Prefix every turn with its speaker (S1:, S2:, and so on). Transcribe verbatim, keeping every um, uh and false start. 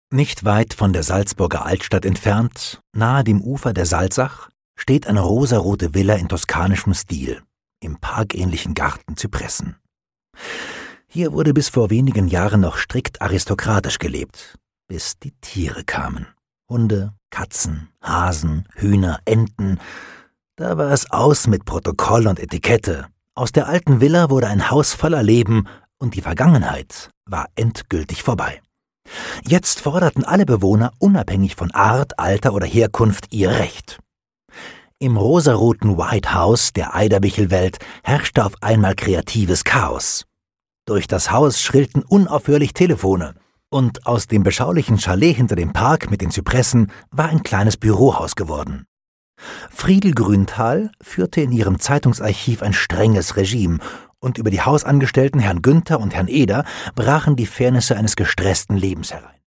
S1: Nicht weit von der Salzburger Altstadt entfernt, nahe dem Ufer der Salzach, steht eine rosarote Villa in toskanischem Stil, im parkähnlichen Garten Zypressen. Hier wurde bis vor wenigen Jahren noch strikt aristokratisch gelebt, bis die Tiere kamen. Hunde, Katzen, Hasen, Hühner, Enten. Da war es aus mit Protokoll und Etikette. Aus der alten Villa wurde ein Haus voller Leben und die Vergangenheit war endgültig vorbei. Jetzt forderten alle Bewohner unabhängig von Art, Alter oder Herkunft ihr Recht. Im rosaroten White House der Eiderbichl-Welt herrschte auf einmal kreatives Chaos. Durch das Haus schrillten unaufhörlich Telefone und aus dem beschaulichen Chalet hinter dem Park mit den Zypressen war ein kleines Bürohaus geworden. Friedel Grünthal führte in ihrem Zeitungsarchiv ein strenges Regime und über die Hausangestellten Herrn Günther und Herrn Eder brachen die Fairnisse eines gestressten Lebens herein.